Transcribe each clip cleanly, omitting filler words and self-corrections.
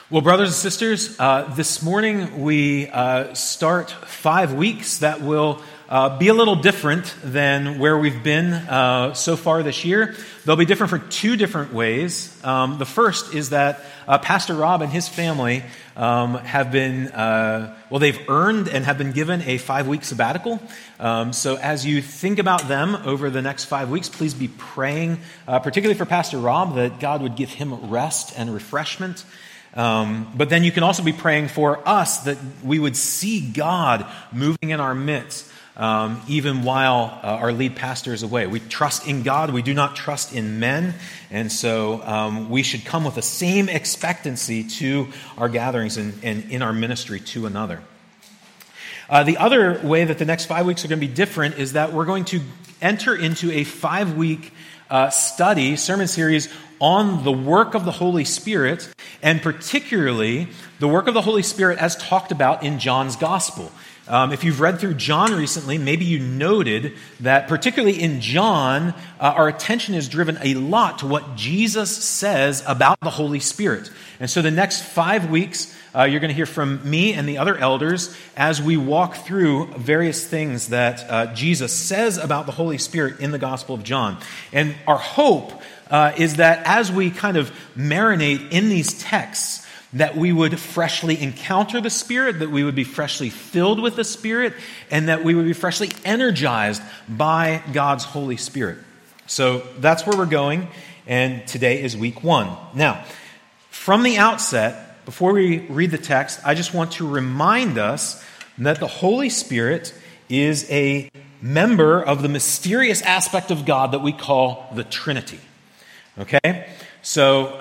Well, brothers and sisters, this morning we start 5 weeks that will be a little different than where we've been so far this year. They'll be different for two different ways. The first is that Pastor Rob and his family have been, they've earned and have been given a 5-week sabbatical. So as you think about them over the next 5 weeks, please be praying, particularly for Pastor Rob, that God would give him rest and refreshment. But then you can also be praying for us that we would see God moving in our midst, even while our lead pastor is away. We trust in God. We do not trust in men. And so we should come with the same expectancy to our gatherings and in our ministry to another. The other way that the next 5 weeks are going to be different is that we're going to enter into a 5-week sermon series on the work of the Holy Spirit, and particularly the work of the Holy Spirit as talked about in John's Gospel. If you've read through John recently, maybe you noted that particularly in John, our attention is driven a lot to what Jesus says about the Holy Spirit. And so the next 5 weeks, you're going to hear from me and the other elders as we walk through various things that Jesus says about the Holy Spirit in the Gospel of John. And our hope is that as we kind of marinate in these texts, that we would freshly encounter the Spirit, that we would be freshly filled with the Spirit, and that we would be freshly energized by God's Holy Spirit. So that's where we're going, and today is week 1. Now, from the outset, before we read the text, I just want to remind us that the Holy Spirit is a member of the mysterious aspect of God that we call the Trinity. Okay? So,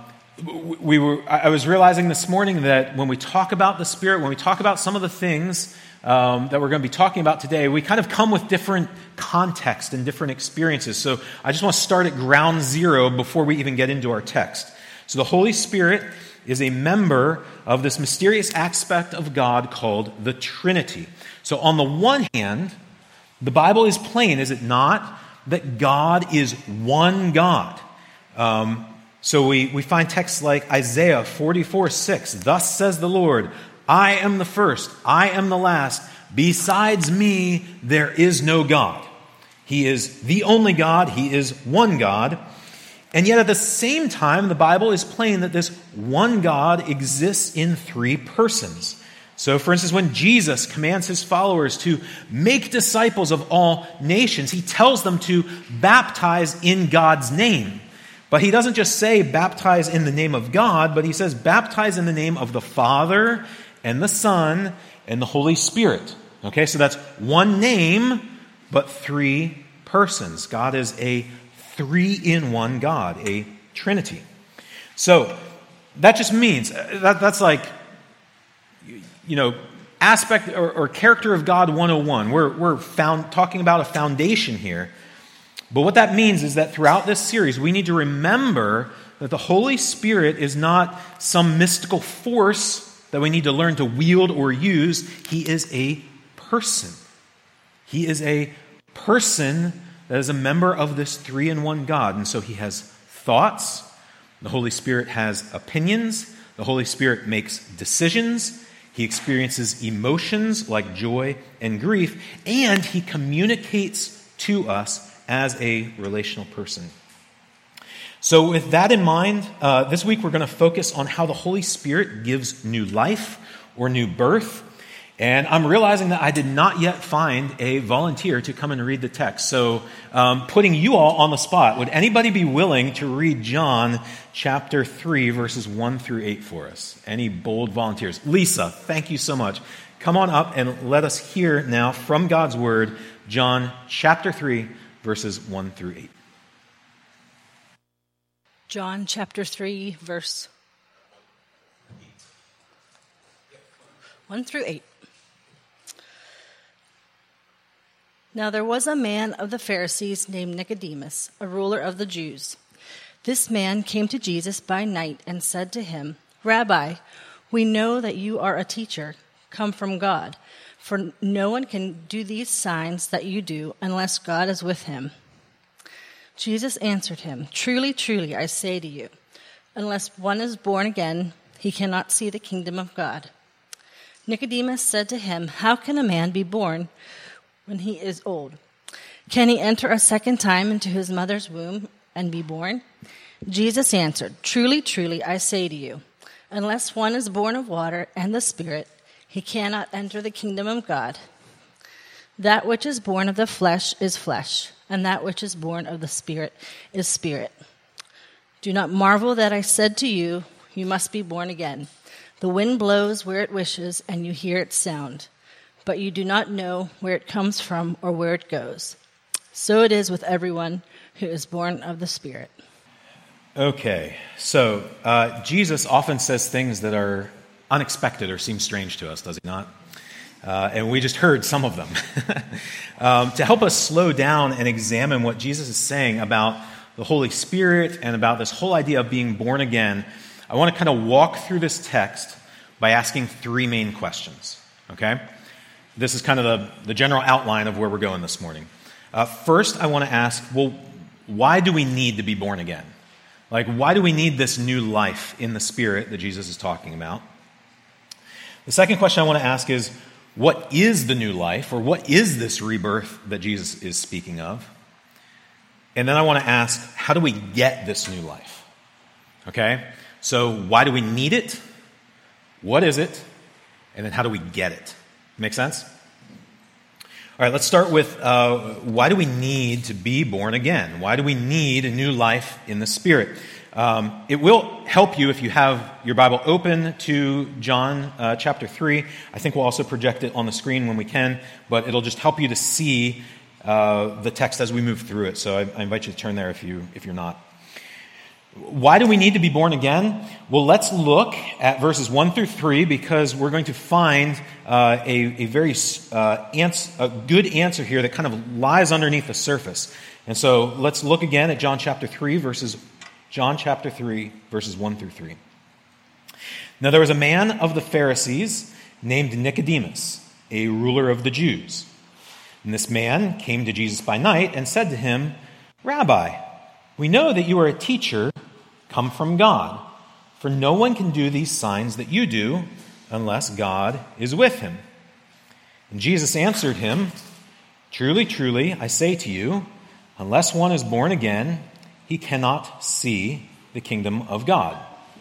I was realizing this morning that when we talk about the Spirit, when we talk about some of the things that we're going to be talking about today, we kind of come with different context and different experiences. So I just want to start at ground zero before we even get into our text. So the Holy Spirit is a member of this mysterious aspect of God called the Trinity. So on the one hand, the Bible is plain, is it not, that God is one God. So we find texts like Isaiah 44:6. Thus says the Lord, I am the first, I am the last. Besides me, there is no God. He is the only God. He is one God. And yet at the same time, the Bible is plain that this one God exists in 3 persons. So for instance, when Jesus commands his followers to make disciples of all nations, he tells them to baptize in God's name. But he doesn't just say baptize in the name of God, but he says baptize in the name of the Father and the Son and the Holy Spirit. Okay, so that's one name, but 3 persons. God is a 3-in-1 God, a Trinity. So that just means, that's like, aspect or character of God 101. We're talking about a foundation here. But what that means is that throughout this series, we need to remember that the Holy Spirit is not some mystical force that we need to learn to wield or use. He is a person. He is a person that is a member of this 3-in-1 God. And so he has thoughts. The Holy Spirit has opinions. The Holy Spirit makes decisions. He experiences emotions like joy and grief. And he communicates to us as a relational person. So with that in mind, this week we're going to focus on how the Holy Spirit gives new life or new birth. And I'm realizing that I did not yet find a volunteer to come and read the text. So putting you all on the spot, would anybody be willing to read John chapter 3, verses 1 through 8 for us? Any bold volunteers? Lisa, thank you so much. Come on up and let us hear now from God's Word, John chapter 3, verses 1 through 8. John chapter 3, verse 1 through 8. Now there was a man of the Pharisees named Nicodemus, a ruler of the Jews. This man came to Jesus by night and said to him, Rabbi, we know that you are a teacher, come from God. For no one can do these signs that you do unless God is with him. Jesus answered him, Truly, truly, I say to you, unless one is born again, he cannot see the kingdom of God. Nicodemus said to him, "How can a man be born when he is old? Can he enter a second time into his mother's womb and be born?" Jesus answered, "Truly, truly, I say to you, unless one is born of water and the Spirit, he cannot enter the kingdom of God. That which is born of the flesh is flesh, and that which is born of the Spirit is spirit. Do not marvel that I said to you, you must be born again. The wind blows where it wishes, and you hear its sound, but you do not know where it comes from or where it goes. So it is with everyone who is born of the Spirit." Okay, so Jesus often says things that are unexpected or seem strange to us, does he not? And we just heard some of them. To help us slow down and examine what Jesus is saying about the Holy Spirit and about this whole idea of being born again, I want to kind of walk through this text by asking three main questions, okay? This is kind of the general outline of where we're going this morning. First, I want to ask, well, why do we need to be born again? Like, why do we need this new life in the Spirit that Jesus is talking about? The second question I want to ask is, what is the new life, or what is this rebirth that Jesus is speaking of? And then I want to ask, how do we get this new life? Okay? So why do we need it? What is it? And then how do we get it? Make sense? All right, let's start with why do we need to be born again? Why do we need a new life in the Spirit? It will help you if you have your Bible open to John chapter 3. I think we'll also project it on the screen when we can, but it'll just help you to see the text as we move through it. So I invite you to turn there if you're not. Why do we need to be born again? Well, let's look at verses 1 through 3 because we're going to find a very good answer here that kind of lies underneath the surface. And so let's look again at John chapter 3, verses 1 through 3. Now there was a man of the Pharisees named Nicodemus, a ruler of the Jews. And this man came to Jesus by night and said to him, "Rabbi, we know that you are a teacher come from God, for no one can do these signs that you do unless God is with him." And Jesus answered him, "Truly, truly, I say to you, unless one is born again, he cannot see the kingdom of God."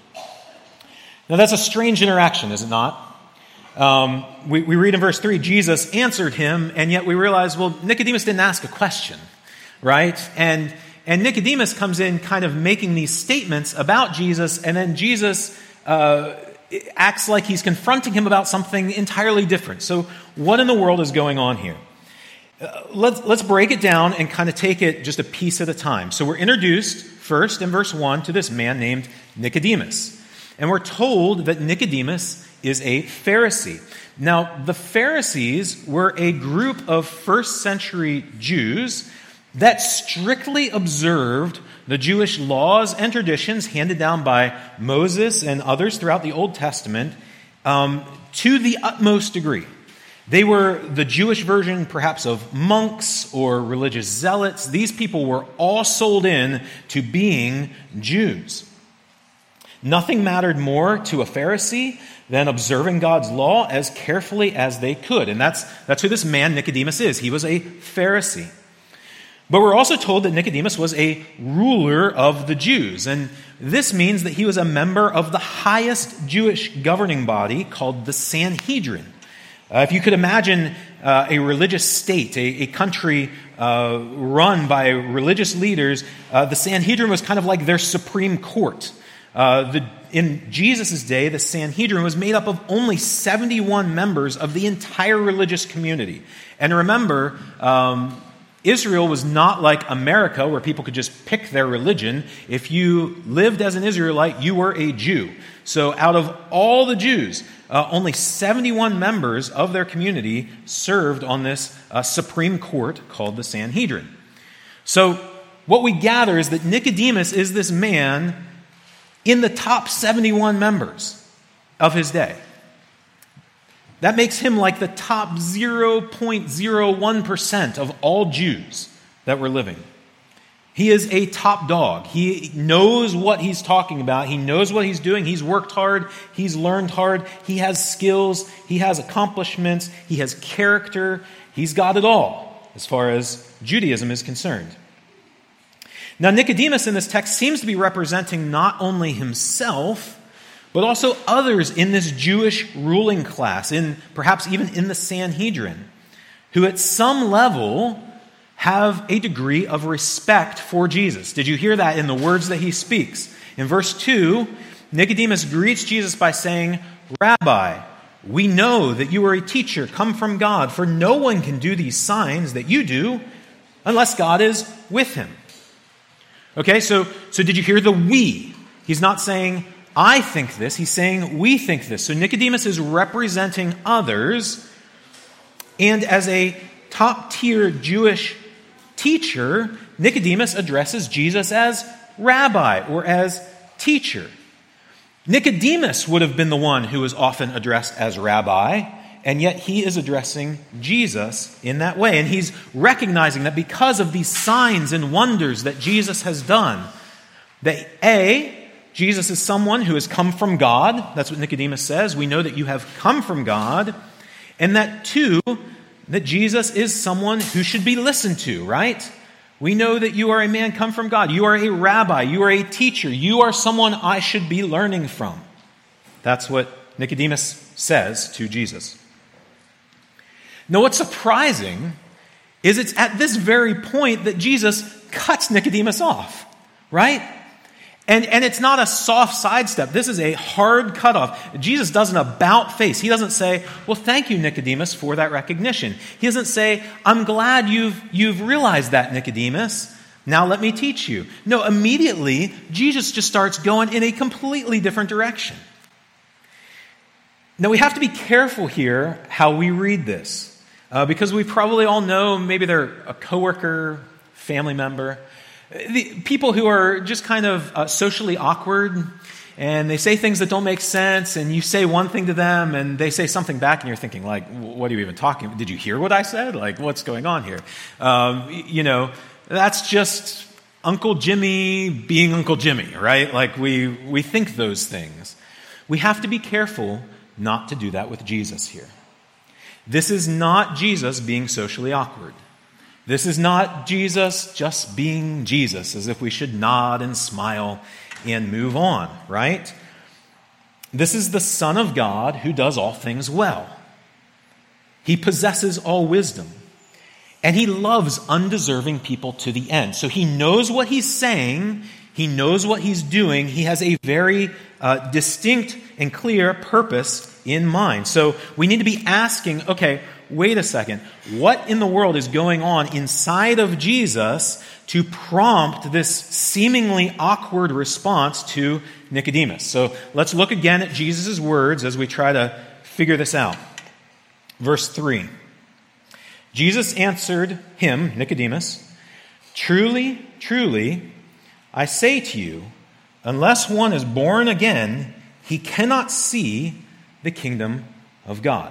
Now that's a strange interaction, is it not? We read in verse 3, Jesus answered him, and yet we realize, well, Nicodemus didn't ask a question, right? And Nicodemus comes in kind of making these statements about Jesus, and then Jesus acts like he's confronting him about something entirely different. So what in the world is going on here? Let's break it down and kind of take it just a piece at a time. So we're introduced first in verse 1 to this man named Nicodemus. And we're told that Nicodemus is a Pharisee. Now, the Pharisees were a group of first century Jews that strictly observed the Jewish laws and traditions handed down by Moses and others throughout the Old Testament to the utmost degree. They were the Jewish version, perhaps, of monks or religious zealots. These people were all sold in to being Jews. Nothing mattered more to a Pharisee than observing God's law as carefully as they could. And that's who this man Nicodemus is. He was a Pharisee. But we're also told that Nicodemus was a ruler of the Jews. And this means that he was a member of the highest Jewish governing body called the Sanhedrin. If you could imagine a religious state, a country run by religious leaders, the Sanhedrin was kind of like their supreme court. In Jesus' day, the Sanhedrin was made up of only 71 members of the entire religious community. And remember, Israel was not like America, where people could just pick their religion. If you lived as an Israelite, you were a Jew. So out of all the Jews, only 71 members of their community served on this supreme court called the Sanhedrin. So what we gather is that Nicodemus is this man in the top 71 members of his day. That makes him like the top 0.01% of all Jews that were living. He is a top dog. He knows what he's talking about. He knows what he's doing. He's worked hard. He's learned hard. He has skills. He has accomplishments. He has character. He's got it all as far as Judaism is concerned. Now, Nicodemus in this text seems to be representing not only himself, but also others in this Jewish ruling class, perhaps even in the Sanhedrin, who at some level have a degree of respect for Jesus. Did you hear that in the words that he speaks? In verse 2, Nicodemus greets Jesus by saying, "Rabbi, we know that you are a teacher come from God, for no one can do these signs that you do unless God is with him." Okay, so did you hear the we? He's not saying, "I think this." He's saying, "We think this." So Nicodemus is representing others, and as a top-tier Jewish teacher, Nicodemus addresses Jesus as rabbi or as teacher. Nicodemus would have been the one who was often addressed as rabbi, and yet he is addressing Jesus in that way. And he's recognizing that because of these signs and wonders that Jesus has done, that A, Jesus is someone who has come from God. That's what Nicodemus says. We know that you have come from God. And that 2, that Jesus is someone who should be listened to, right? We know that you are a man come from God. You are a rabbi. You are a teacher. You are someone I should be learning from. That's what Nicodemus says to Jesus. Now, what's surprising is it's at this very point that Jesus cuts Nicodemus off, right? And it's not a soft sidestep. This is a hard cutoff. Jesus does an about face. He doesn't say, "Well, thank you, Nicodemus, for that recognition." He doesn't say, "I'm glad you've realized that, Nicodemus. Now let me teach you." No, immediately, Jesus just starts going in a completely different direction. Now, we have to be careful here how we read this, because we probably all know maybe they're a coworker, family member, the people who are just kind of socially awkward, and they say things that don't make sense, and you say one thing to them, and they say something back, and you're thinking, like, what are you even talking about? Did you hear what I said? Like, what's going on here? That's just Uncle Jimmy being Uncle Jimmy, right? Like, we think those things. We have to be careful not to do that with Jesus here. This is not Jesus being socially awkward. This is not Jesus just being Jesus, as if we should nod and smile and move on, right? This is the Son of God who does all things well. He possesses all wisdom, and he loves undeserving people to the end. So he knows what he's saying, he knows what he's doing, he has a very distinct and clear purpose in mind. So we need to be asking, okay, wait a second, what in the world is going on inside of Jesus to prompt this seemingly awkward response to Nicodemus? So let's look again at Jesus' words as we try to figure this out. Verse 3. Jesus answered him, Nicodemus, "Truly, truly, I say to you, unless one is born again, he cannot see the kingdom of God."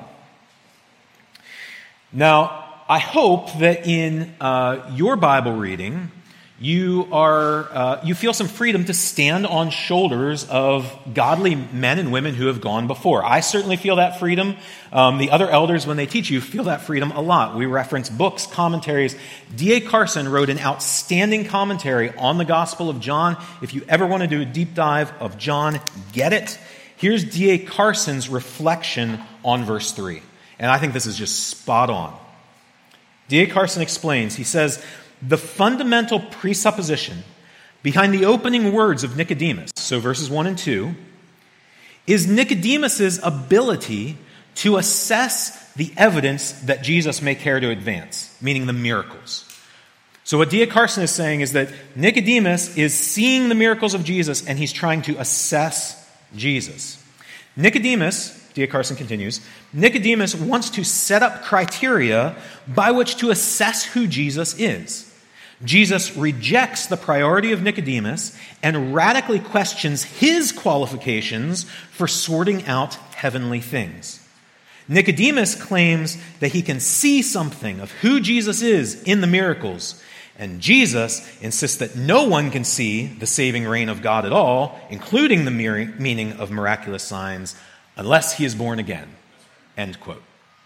Now, I hope that in your Bible reading, you feel some freedom to stand on shoulders of godly men and women who have gone before. I certainly feel that freedom. The other elders, when they teach you, feel that freedom a lot. We reference books, commentaries. D.A. Carson wrote an outstanding commentary on the Gospel of John. If you ever want to do a deep dive of John, get it. Here's D.A. Carson's reflection on verse 3. And I think this is just spot on. D.A. Carson explains, he says, "The fundamental presupposition behind the opening words of Nicodemus," so verses 1 and 2, "is Nicodemus's ability to assess the evidence that Jesus may care to advance," meaning the miracles. So what D.A. Carson is saying is that Nicodemus is seeing the miracles of Jesus and he's trying to assess Jesus. Nicodemus, D.A. Carson continues, Nicodemus wants to set up criteria by which to assess who Jesus is. Jesus rejects the priority of Nicodemus and radically questions his qualifications for sorting out heavenly things. Nicodemus claims that he can see something of who Jesus is in the miracles. And Jesus insists that no one can see the saving reign of God at all, including the meaning of miraculous signs, unless he is born again. End quote.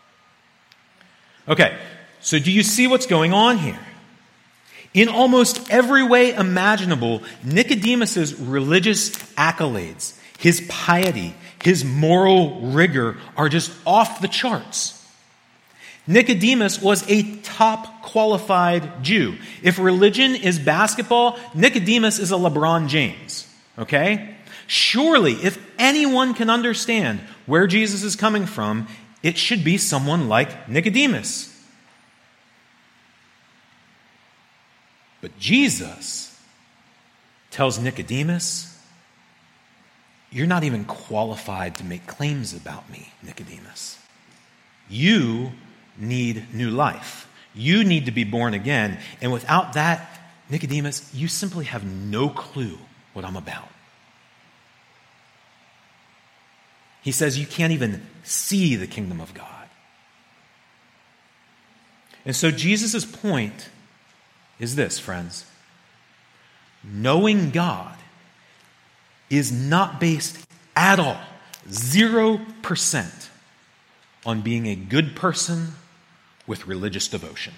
Okay, so do you see what's going on here? In almost every way imaginable, Nicodemus's religious accolades, his piety, his moral rigor are just off the charts. Nicodemus was a top qualified Jew. If religion is basketball, Nicodemus is a LeBron James. Okay? Surely, if anyone can understand where Jesus is coming from, it should be someone like Nicodemus. But Jesus tells Nicodemus, "You're not even qualified to make claims about me, Nicodemus. You need new life. You need to be born again. And without that, Nicodemus, you simply have no clue what I'm about." He says you can't even see the kingdom of God. And so Jesus' point is this, friends. Knowing God is not based at all, 0%, on being a good person with religious devotion.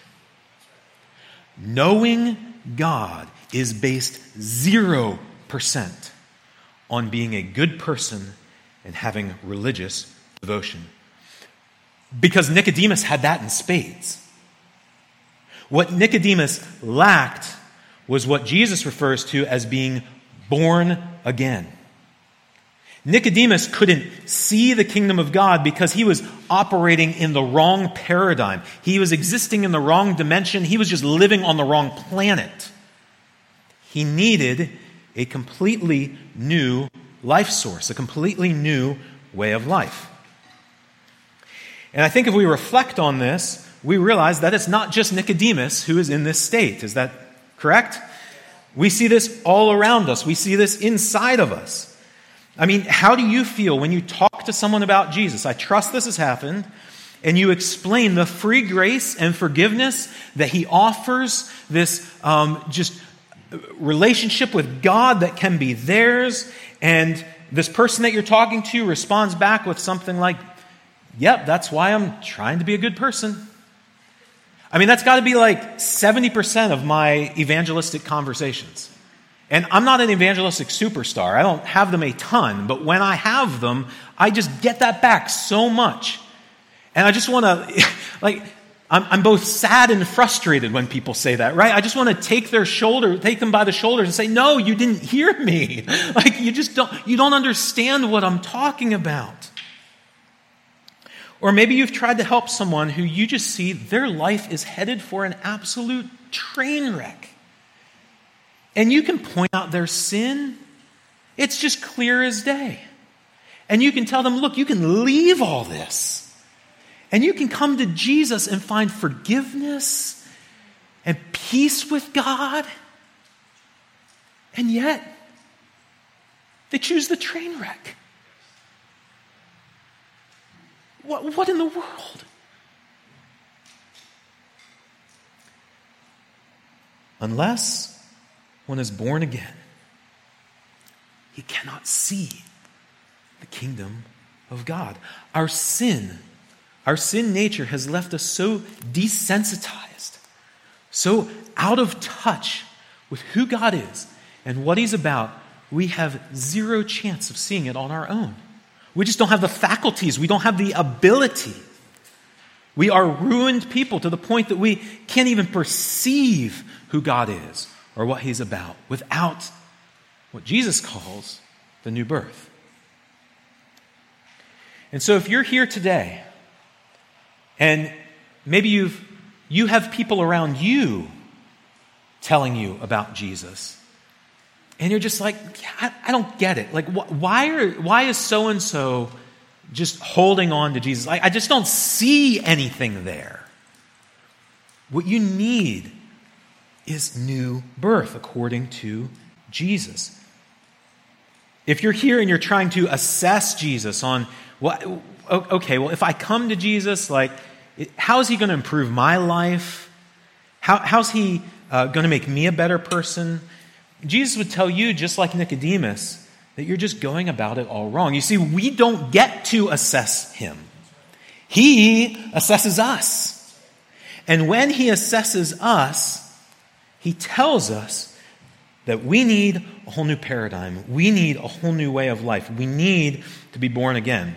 Knowing God is based 0% on being a good person and having religious devotion. Because Nicodemus had that in spades. What Nicodemus lacked was what Jesus refers to as being born again. Nicodemus couldn't see the kingdom of God because he was operating in the wrong paradigm. He was existing in the wrong dimension. He was just living on the wrong planet. He needed a completely new life source, a completely new way of life. And I think if we reflect on this, we realize that it's not just Nicodemus who is in this state. Is that correct? We see this all around us. We see this inside of us. I mean, how do you feel when you talk to someone about Jesus? I trust this has happened. And you explain the free grace and forgiveness that he offers, this just relationship with God that can be theirs. And this person that you're talking to responds back with something like, "Yep, that's why I'm trying to be a good person." I mean, that's got to be like 70% of my evangelistic conversations. And I'm not an evangelistic superstar. I don't have them a ton, but when I have them, I just get that back so much. And I just want to, I'm both sad and frustrated when people say that, right? I just want to take them by the shoulders and say, "No, you didn't hear me." You don't understand what I'm talking about. Or maybe you've tried to help someone who you just see their life is headed for an absolute train wreck. And you can point out their sin. It's just clear as day. And you can tell them, "Look, you can leave all this. And you can come to Jesus and find forgiveness and peace with God." And yet, they choose the train wreck. What in the world? Unless one is born again, he cannot see the kingdom of God. Our sin nature has left us so desensitized, so out of touch with who God is and what he's about, we have zero chance of seeing it on our own. We just don't have the faculties. We don't have the ability. We are ruined people to the point that we can't even perceive who God is or what he's about without what Jesus calls the new birth. And so if you're here today and maybe you have people around you telling you about Jesus, and you're just like, I don't get it. Like, why is so-and-so just holding on to Jesus? I just don't see anything there. What you need is new birth according to Jesus. If you're here and you're trying to assess Jesus on, if I come to Jesus, how is he going to improve my life? How's he going to make me a better person? Jesus would tell you, just like Nicodemus, that you're just going about it all wrong. You see, we don't get to assess him. He assesses us. And when he assesses us, he tells us that we need a whole new paradigm. We need a whole new way of life. We need to be born again.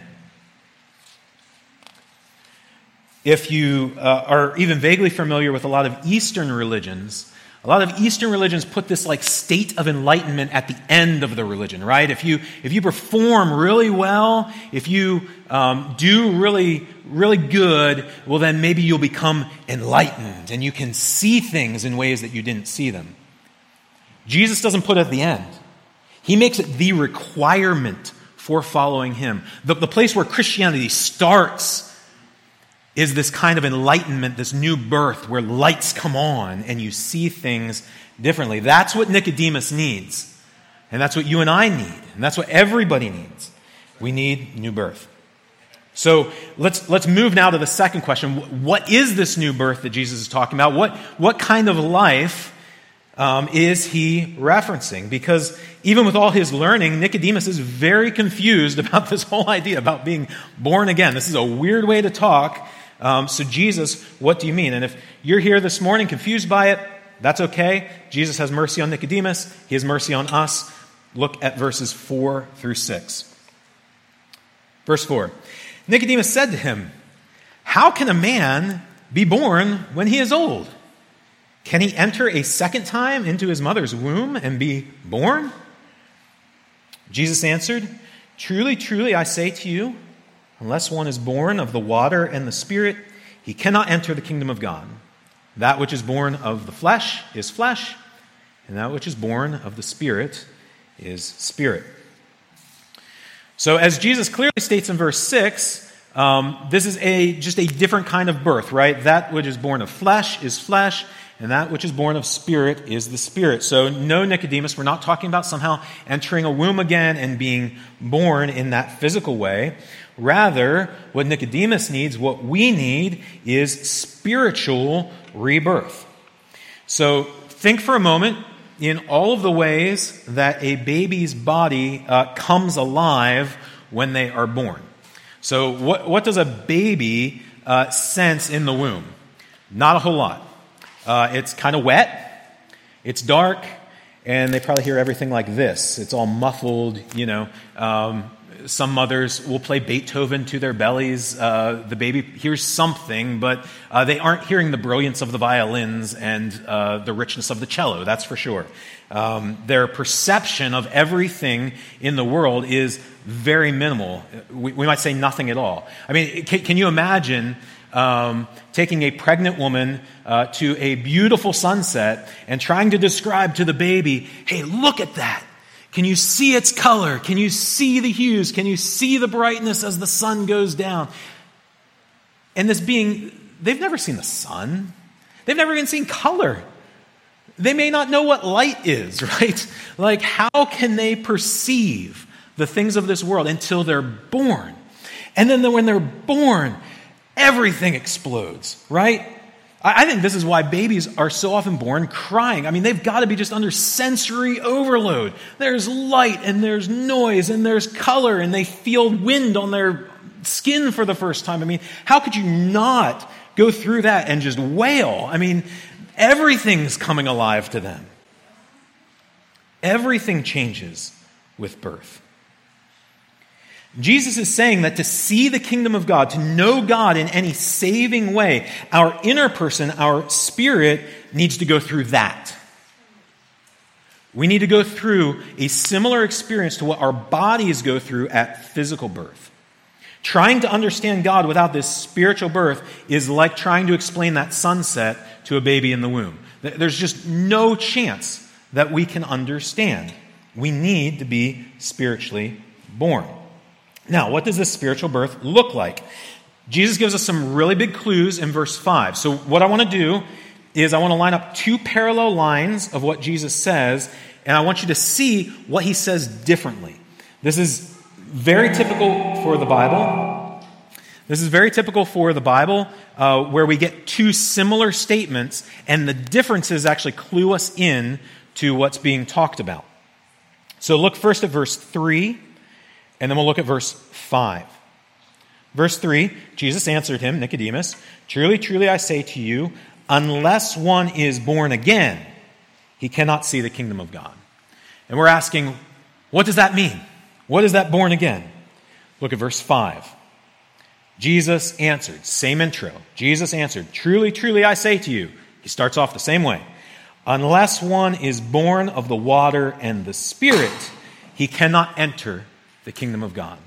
If you are even vaguely familiar with a lot of Eastern religions put this like state of enlightenment at the end of the religion, right? If you perform really well, if you do really, really good, well then maybe you'll become enlightened and you can see things in ways that you didn't see them. Jesus doesn't put it at the end. He makes it the requirement for following him. The place where Christianity starts is this kind of enlightenment, this new birth where lights come on and you see things differently. That's what Nicodemus needs. And that's what you and I need. And that's what everybody needs. We need new birth. So let's move now to the second question. What is this new birth that Jesus is talking about? What kind of life is he referencing? Because even with all his learning, Nicodemus is very confused about this whole idea about being born again. This is a weird way to talk. So Jesus, what do you mean? And if you're here this morning confused by it, that's okay. Jesus has mercy on Nicodemus. He has mercy on us. Look at verses 4 through 6. Verse 4. Nicodemus said to him, "How can a man be born when he is old? Can he enter a second time into his mother's womb and be born?" Jesus answered, "Truly, truly, I say to you, unless one is born of the water and the Spirit, he cannot enter the kingdom of God. That which is born of the flesh is flesh, and that which is born of the Spirit is spirit." So as Jesus clearly states in verse 6, this is just a different kind of birth, right? That which is born of flesh is flesh, and that which is born of spirit is the spirit. So no, Nicodemus, we're not talking about somehow entering a womb again and being born in that physical way. Rather, what Nicodemus needs, what we need, is spiritual rebirth. So think for a moment in all of the ways that a baby's body comes alive when they are born. So what does a baby sense in the womb? Not a whole lot. It's kind of wet, it's dark, and they probably hear everything like this. It's all muffled, Some mothers will play Beethoven to their bellies. The baby hears something, but they aren't hearing the brilliance of the violins and the richness of the cello, that's for sure. Their perception of everything in the world is very minimal. We might say nothing at all. I mean, can you imagine taking a pregnant woman to a beautiful sunset and trying to describe to the baby, "Hey, look at that. Can you see its color? Can you see the hues? Can you see the brightness as the sun goes down?" And this being, they've never seen the sun. They've never even seen color. They may not know what light is, right? Like, how can they perceive the things of this world until they're born? And then when they're born, everything explodes, right? I think this is why babies are so often born crying. I mean, they've got to be just under sensory overload. There's light, and there's noise, and there's color, and they feel wind on their skin for the first time. I mean, how could you not go through that and just wail? I mean, everything's coming alive to them. Everything changes with birth. Jesus is saying that to see the kingdom of God, to know God in any saving way, our inner person, our spirit, needs to go through that. We need to go through a similar experience to what our bodies go through at physical birth. Trying to understand God without this spiritual birth is like trying to explain that sunset to a baby in the womb. There's just no chance that we can understand. We need to be spiritually born. Now, what does this spiritual birth look like? Jesus gives us some really big clues in verse 5. So what I want to do is I want to line up two parallel lines of what Jesus says, and I want you to see what he says differently. This is very typical for the Bible. This is very typical for the Bible, where we get two similar statements, and the differences actually clue us in to what's being talked about. So look first at verse 3, and then we'll look at verse 5. Verse 3, Jesus answered him, Nicodemus, "Truly, truly, I say to you, unless one is born again, he cannot see the kingdom of God." And we're asking, what does that mean? What is that born again? Look at verse 5. Jesus answered, same intro. Jesus answered, "Truly, truly, I say to you." He starts off the same way. "Unless one is born of the water and the Spirit, he cannot enter the kingdom of God."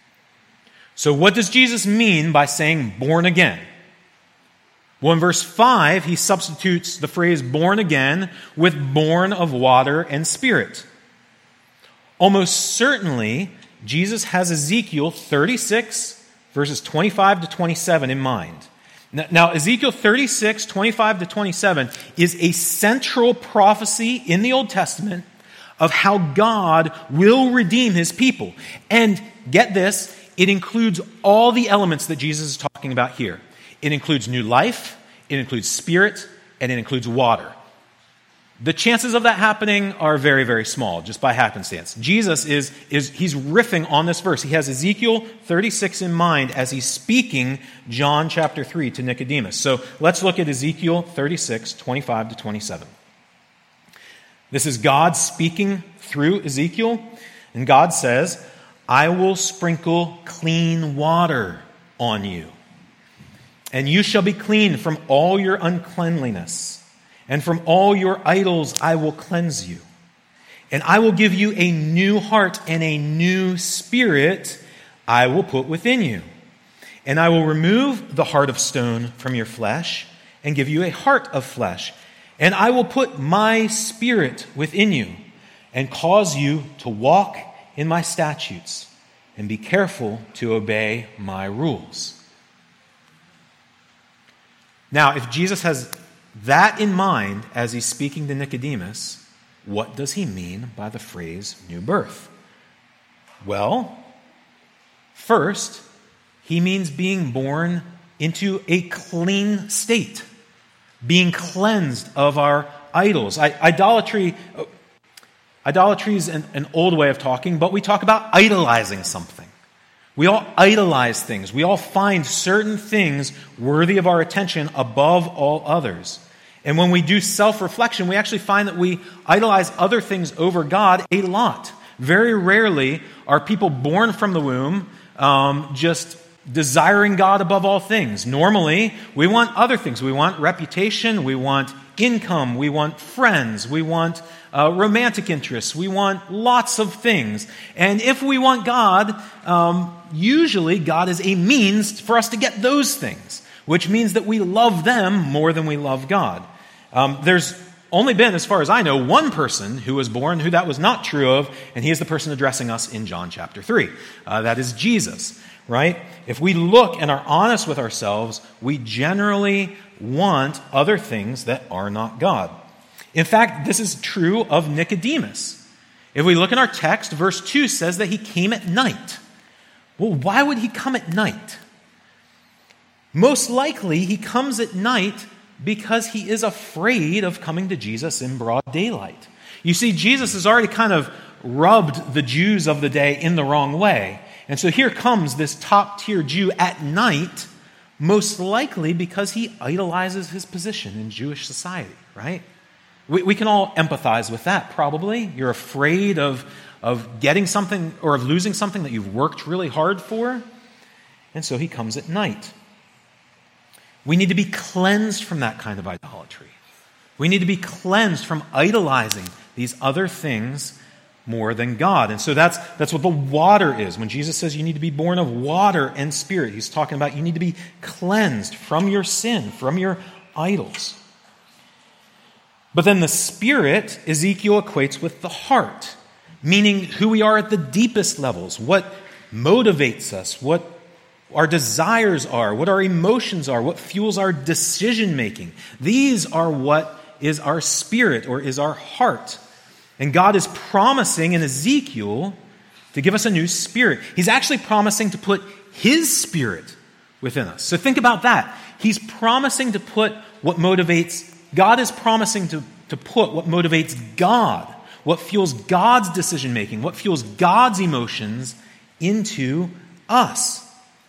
So what does Jesus mean by saying born again? Well, in verse 5, he substitutes the phrase born again with born of water and Spirit. Almost certainly, Jesus has Ezekiel 36, verses 25 to 27 in mind. Now, Ezekiel 36, 25 to 27 is a central prophecy in the Old Testament of how God will redeem his people. And get this, it includes all the elements that Jesus is talking about here. It includes new life, it includes spirit, and it includes water. The chances of that happening are very, very small, just by happenstance. Jesus he's riffing on this verse. He has Ezekiel 36 in mind as he's speaking John chapter 3 to Nicodemus. So let's look at Ezekiel 36, 25 to 27. This is God speaking through Ezekiel, and God says, "I will sprinkle clean water on you, and you shall be clean from all your uncleanliness, and from all your idols I will cleanse you. And I will give you a new heart, and a new spirit I will put within you. And I will remove the heart of stone from your flesh, and give you a heart of flesh. And I will put my spirit within you, and cause you to walk in my statutes, and be careful to obey my rules." Now, if Jesus has that in mind as he's speaking to Nicodemus, what does he mean by the phrase new birth? Well, first, he means being born into a clean state, being cleansed of our idols. Idolatry is an old way of talking, but we talk about idolizing something. We all idolize things. We all find certain things worthy of our attention above all others. And when we do self-reflection, we actually find that we idolize other things over God a lot. Very rarely are people born from the womb just desiring God above all things. Normally, we want other things. We want reputation, we want income, we want friends, we want romantic interests, we want lots of things. And if we want God, usually God is a means for us to get those things, which means that we love them more than we love God. There's only been, as far as I know, one person who was born who that was not true of, and he is the person addressing us in John chapter 3. That is Jesus, right? If we look and are honest with ourselves, we generally want other things that are not God. In fact, this is true of Nicodemus. If we look in our text, verse 2 says that he came at night. Well, why would he come at night? Most likely, he comes at night because he is afraid of coming to Jesus in broad daylight. You see, Jesus has already kind of rubbed the Jews of the day in the wrong way. And so here comes this top-tier Jew at night, most likely because he idolizes his position in Jewish society, right? We can all empathize with that, probably. You're afraid of getting something or of losing something that you've worked really hard for. And so he comes at night. We need to be cleansed from that kind of idolatry. We need to be cleansed from idolizing these other things more than God. And so that's what the water is. When Jesus says you need to be born of water and spirit, he's talking about you need to be cleansed from your sin, from your idols. But then the spirit, Ezekiel equates with the heart, meaning who we are at the deepest levels, what motivates us, what our desires are, what our emotions are, what fuels our decision making. These are what is our spirit or is our heart. And God is promising in Ezekiel to give us a new spirit. He's actually promising to put his spirit within us. So think about that. He's promising to put what motivates, God is promising to put what motivates God, what fuels God's decision-making, what fuels God's emotions into us.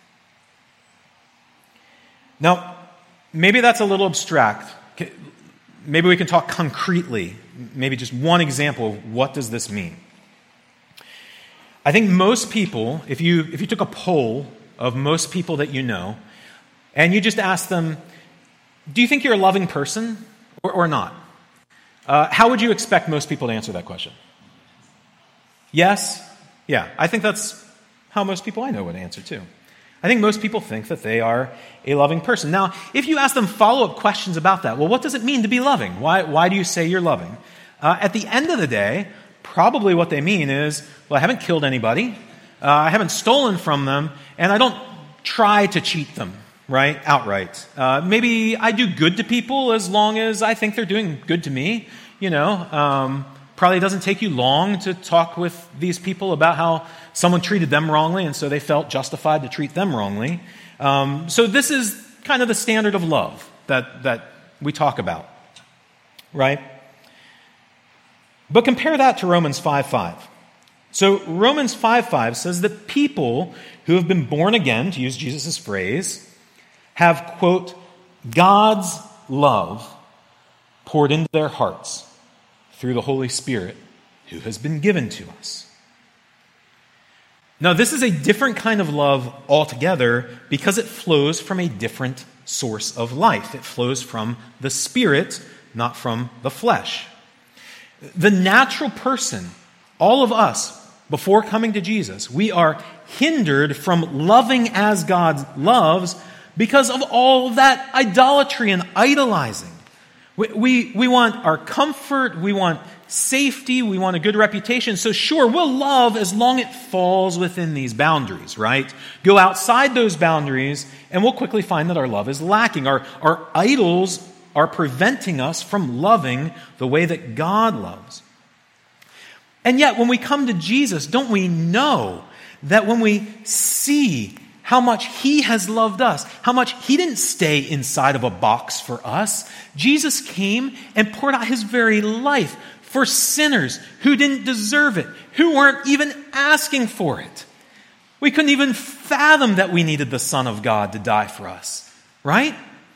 Now, maybe that's a little abstract. Maybe we can talk concretely. Maybe just one example of what does this mean. I think most people, if you took a poll of most people that you know, and you just asked them, do you think you're a loving person or not? How would you expect most people to answer that question? Yes? Yeah, I think that's how most people I know would answer too. I think most people think that they are a loving person. Now, if you ask them follow-up questions about that, well, what does it mean to be loving? Why do you say you're loving? At the end of the day, probably what they mean is, well, I haven't killed anybody, I haven't stolen from them, and I don't try to cheat them, right, outright. Maybe I do good to people as long as I think they're doing good to me, Probably doesn't take you long to talk with these people about how someone treated them wrongly, and so they felt justified to treat them wrongly. So this is kind of the standard of love that we talk about, right? But compare that to Romans 5:5. So Romans 5:5 says that people who have been born again, to use Jesus' phrase, have, quote, God's love poured into their hearts through the Holy Spirit who has been given to us. Now, this is a different kind of love altogether because it flows from a different source of life. It flows from the Spirit, not from the flesh. The natural person, all of us, before coming to Jesus, we are hindered from loving as God loves because of all that idolatry and idolizing. We want our comfort, we want safety, we want a good reputation. So sure, we'll love as long as it falls within these boundaries, right? Go outside those boundaries, and we'll quickly find that our love is lacking. Our idols are preventing us from loving the way that God loves. And yet, when we come to Jesus, don't we know that when we see how much He has loved us, how much He didn't stay inside of a box for us. Jesus came and poured out His very life for sinners who didn't deserve it, who weren't even asking for it. We couldn't even fathom that we needed the Son of God to die for us, right?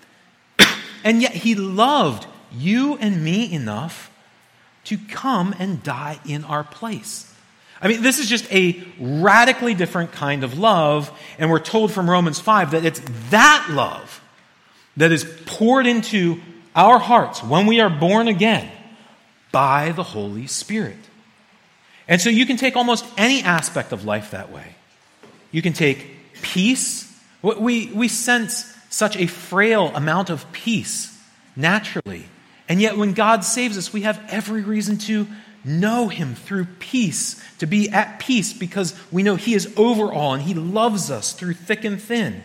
And yet He loved you and me enough to come and die in our place. I mean, this is just a radically different kind of love, and we're told from Romans 5 that it's that love that is poured into our hearts when we are born again by the Holy Spirit. And so you can take almost any aspect of life that way. You can take peace. We sense such a frail amount of peace naturally, and yet when God saves us, we have every reason to know Him through peace, to be at peace because we know He is over all and He loves us through thick and thin.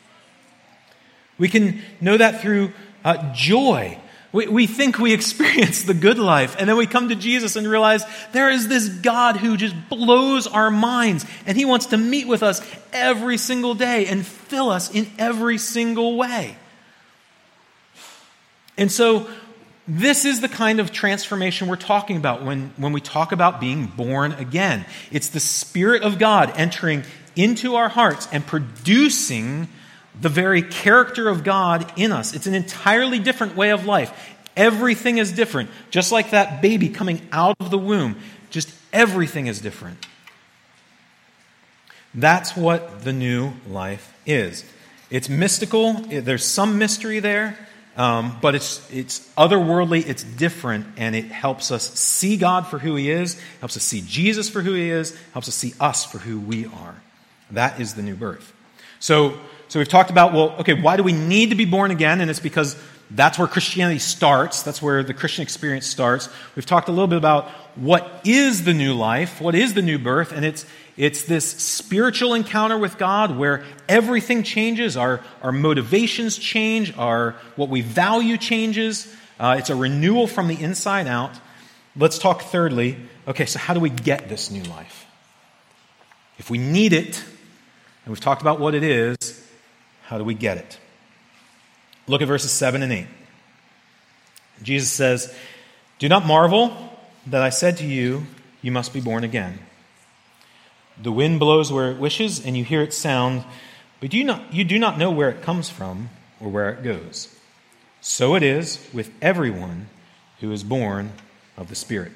We can know that through joy. We think we experience the good life, and then we come to Jesus and realize there is this God who just blows our minds, and He wants to meet with us every single day and fill us in every single way. And so this is the kind of transformation we're talking about when we talk about being born again. It's the Spirit of God entering into our hearts and producing the very character of God in us. It's an entirely different way of life. Everything is different. Just like that baby coming out of the womb, just everything is different. That's what the new life is. It's mystical. There's some mystery there. But it's otherworldly, it's different, and it helps us see God for who He is, helps us see Jesus for who He is, helps us see us for who we are. That is the new birth. So we've talked about, well, okay, why do we need to be born again? And it's because that's where Christianity starts. That's where the Christian experience starts. We've talked a little bit about what is the new life, what is the new birth, and it's this spiritual encounter with God where everything changes, our motivations change, what we value changes. It's a renewal from the inside out. Let's talk thirdly, okay, so how do we get this new life? If we need it, and we've talked about what it is, How do we get it? Look at verses 7 and 8. Jesus says, "Do not marvel that I said to you, you must be born again. The wind blows where it wishes, and you hear its sound, but you do not know where it comes from or where it goes. So it is with everyone who is born of the Spirit."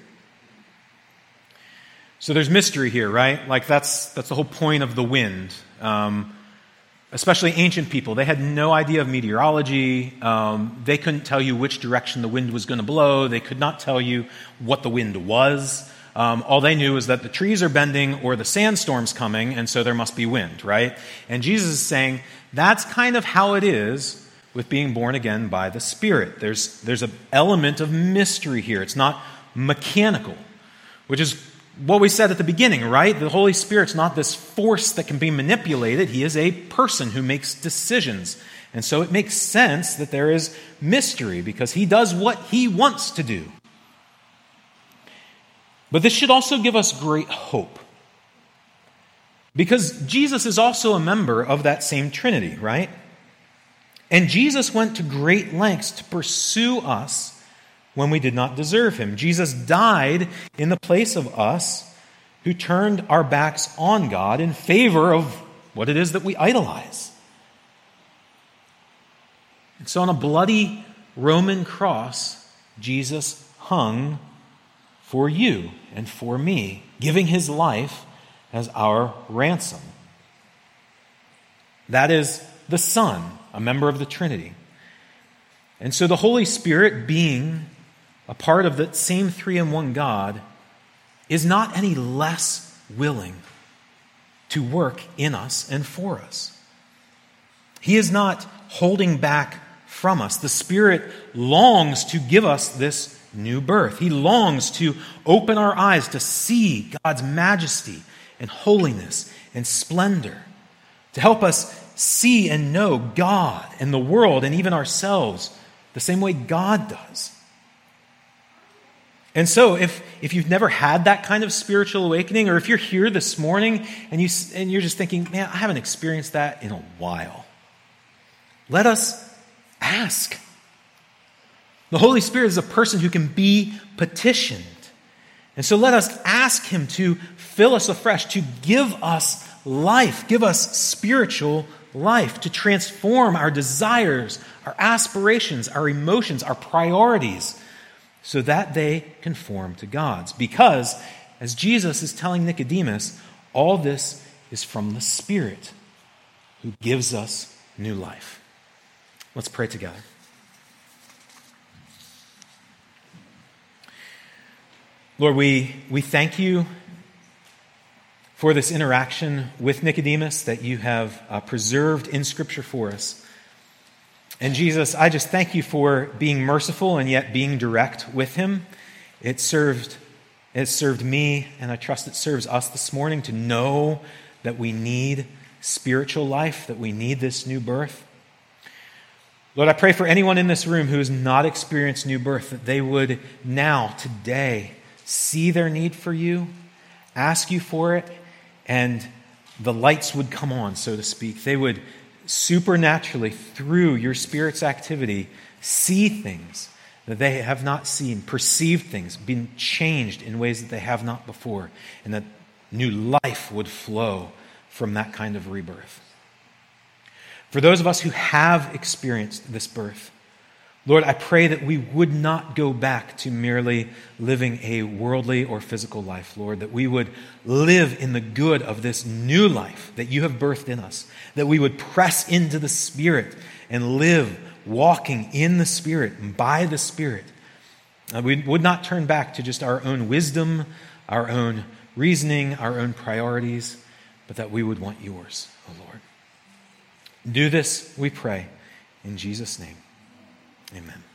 So there's mystery here, right? Like that's the whole point of the wind. Especially ancient people, they had no idea of meteorology. They couldn't tell you which direction the wind was going to blow. They could not tell you what the wind was. All they knew was that the trees are bending or the sandstorm's coming, and so there must be wind, right? And Jesus is saying that's kind of how it is with being born again by the Spirit. There's an element of mystery here. It's not mechanical, which is what we said at the beginning, right? The Holy Spirit's not this force that can be manipulated. He is a person who makes decisions. And so it makes sense that there is mystery because he does what he wants to do. But this should also give us great hope. Because Jesus is also a member of that same Trinity, right? And Jesus went to great lengths to pursue us when we did not deserve him. Jesus died in the place of us who turned our backs on God in favor of what it is that we idolize. And so on a bloody Roman cross, Jesus hung for you and for me, giving his life as our ransom. That is the Son, a member of the Trinity. And so the Holy Spirit, being a part of the same three-in-one God, is not any less willing to work in us and for us. He is not holding back from us. The Spirit longs to give us this new birth. He longs to open our eyes to see God's majesty and holiness and splendor, to help us see and know God and the world and even ourselves the same way God does. And so if you've never had that kind of spiritual awakening, or if you're here this morning and you're just thinking, man, I haven't experienced that in a while, let us ask. The Holy Spirit is a person who can be petitioned. And so let us ask him to fill us afresh, to give us life, give us spiritual life, to transform our desires, our aspirations, our emotions, our priorities, so that they conform to God's. Because, as Jesus is telling Nicodemus, all this is from the Spirit who gives us new life. Let's pray together. Lord, we thank you for this interaction with Nicodemus that you have preserved in Scripture for us. And Jesus, I just thank you for being merciful and yet being direct with him. It served me, and I trust it serves us this morning to know that we need spiritual life, that we need this new birth. Lord, I pray for anyone in this room who has not experienced new birth, that they would now, today, see their need for you, ask you for it, and the lights would come on, so to speak. They would supernaturally, through your Spirit's activity, see things that they have not seen, perceive things, been changed in ways that they have not before, and that new life would flow from that kind of rebirth. For those of us who have experienced this birth, Lord, I pray that we would not go back to merely living a worldly or physical life, Lord, that we would live in the good of this new life that you have birthed in us, that we would press into the Spirit and live walking in the Spirit and by the Spirit. We would not turn back to just our own wisdom, our own reasoning, our own priorities, but that we would want yours, O Lord. Do this, we pray, in Jesus' name. Amen.